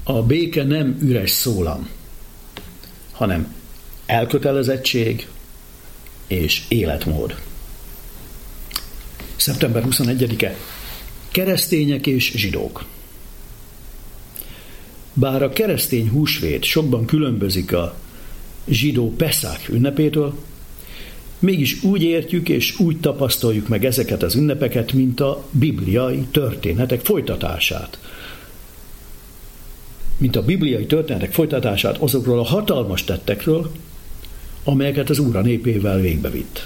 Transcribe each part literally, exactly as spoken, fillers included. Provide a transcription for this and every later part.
A béke nem üres szólam, hanem elkötelezettség és életmód. szeptember huszonegyedike. Keresztények és zsidók. Bár a keresztény húsvét sokban különbözik a zsidó Peszach ünnepétől, mégis úgy értjük és úgy tapasztaljuk meg ezeket az ünnepeket, mint a bibliai történetek folytatását. Mint a bibliai történetek folytatását azokról a hatalmas tettekről, amelyeket az Úr a népével végbevitt.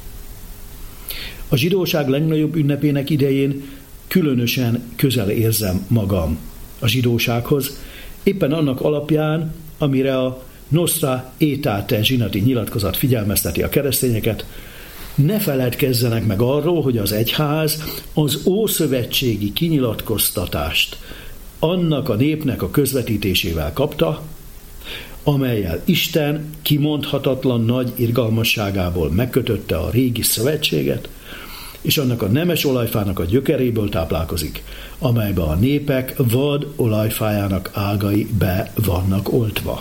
A zsidóság legnagyobb ünnepének idején különösen közel érzem magam a zsidósághoz, éppen annak alapján, amire a Nostra Aetate zsinati nyilatkozat figyelmezteti a keresztényeket, ne feledkezzenek meg arról, hogy az egyház az ószövetségi kinyilatkoztatást annak a népnek a közvetítésével kapta, amellyel Isten kimondhatatlan nagy irgalmasságából megkötötte a régi szövetséget, és annak a nemes olajfának a gyökeréből táplálkozik, amelybe a népek vad olajfájának ágai be vannak oltva.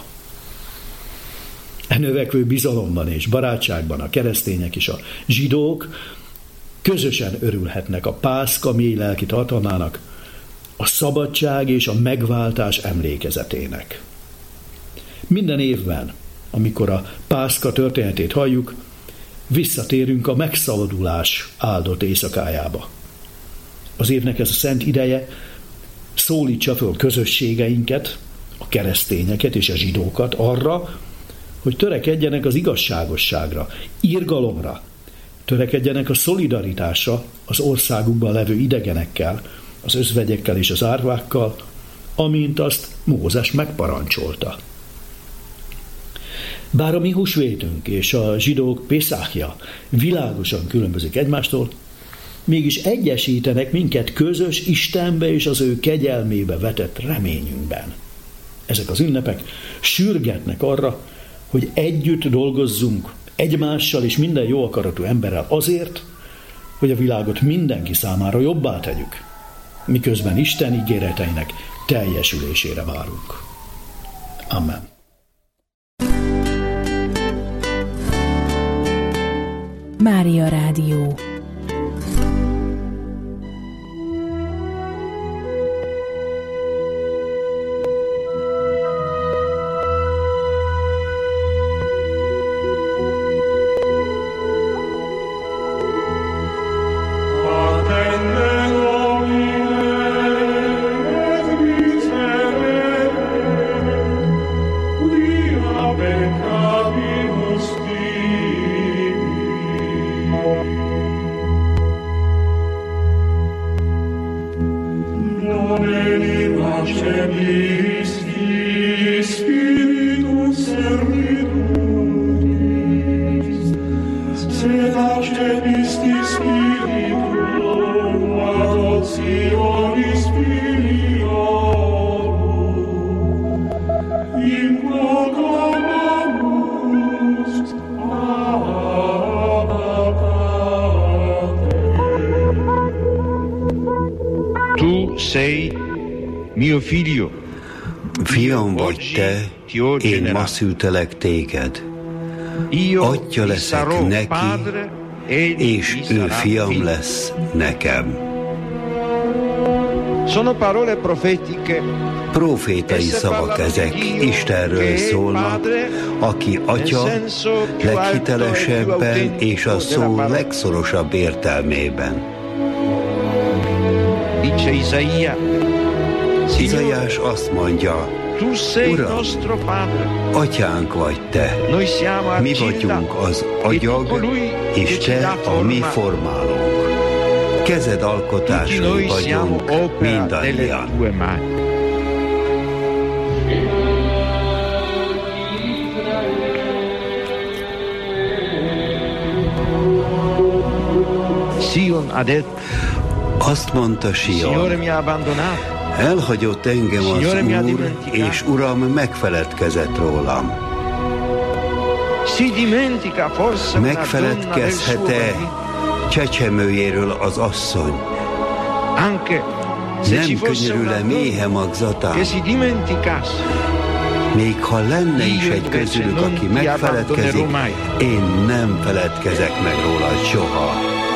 E növekvő bizalomban és barátságban a keresztények és a zsidók közösen örülhetnek a Pászka mély lelki tartalmának, a szabadság és a megváltás emlékezetének. Minden évben, amikor a Pászka történetét halljuk, visszatérünk a megszabadulás áldott éjszakájába. Az évnek ez a szent ideje szólítsa föl közösségeinket, a keresztényeket és a zsidókat arra, hogy törekedjenek az igazságosságra, irgalomra, törekedjenek a szolidaritásra az országukban levő idegenekkel, az özvegyekkel és az árvákkal, amint azt Mózes megparancsolta. Bár a mi húsvétünk és a zsidók Pészákja világosan különbözik egymástól, mégis egyesítenek minket közös Istenbe és az ő kegyelmébe vetett reményünkben. Ezek az ünnepek sürgetnek arra, hogy együtt dolgozzunk egymással és minden jó akaratú emberrel azért, hogy a világot mindenki számára jobbá tegyük, miközben Isten ígéreteinek teljesülésére várunk. Amen. Mária Rádió. Fiam vagy te, én ma szültelek téged. Atya leszek neki, és ő fiam lesz nekem. Profétai szavak ezek, Istenről szólnak, aki Atya leghitelesebben és a szó legszorosabb értelmében. Izaiás azt mondja, Uram, Atyánk vagy te, mi vagyunk az agyag, és te a mi formálónk. Kezed alkotásai vagyunk mindannyian. Azt mondta Sion, elhagyott engem az Úr, és Uram megfeledkezett rólam. Megfeledkezhet-e csecsemőjéről az asszony, Nem könyörül-e méhe magzatán? Még ha lenne is egy közülük, aki megfeledkezik, én nem feledkezek meg rólad soha.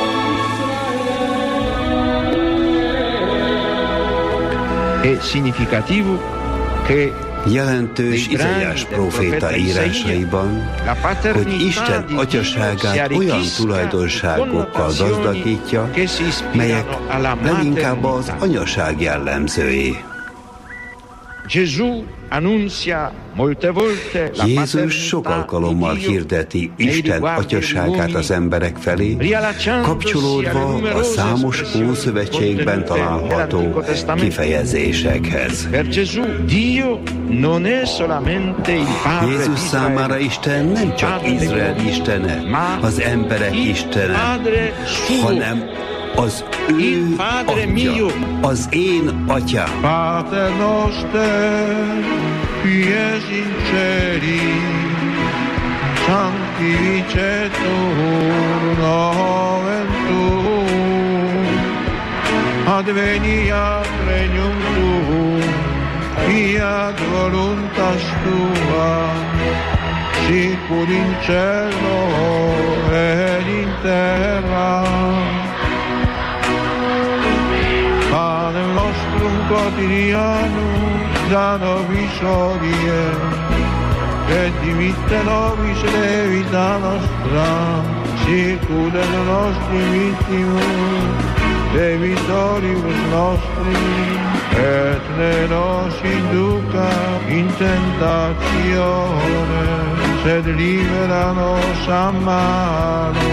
Jelentős Izaiás próféta írásaiban, hogy Isten atyaságát olyan tulajdonságokkal gazdagítja, melyek leginkább az anyaság jellemzői. Jézus sok alkalommal hirdeti Isten atyaságát az emberek felé, kapcsolódva a számos Ószövetségben található kifejezésekhez. Jézus számára Isten nem csak Izrael istene, az emberek istene, hanem az ő atya, az én atyám. Pater noster, qui es in celi, sanctificetur nomen tuum, adveniat regnum tuum, fiat voluntas tua, sicur in cielo et in terra. Panem nostrum quotidianum da nobis hodie, et dimitte nobis levita nostra, sicur et nostri vittimus, debitoribus nostri, et ne nos induca in tentatione, sed libera nos a malo.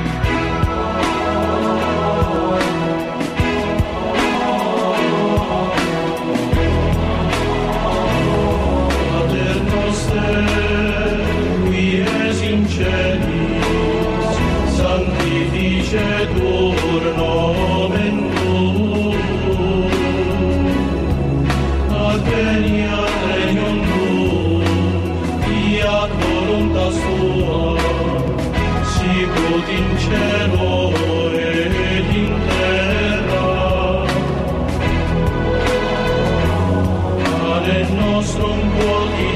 Sanctificetur nomen tuum, adveniat regnum tuum, fiat voluntas tua, sicut in cielo et in terra. Panem nostrum quotidianum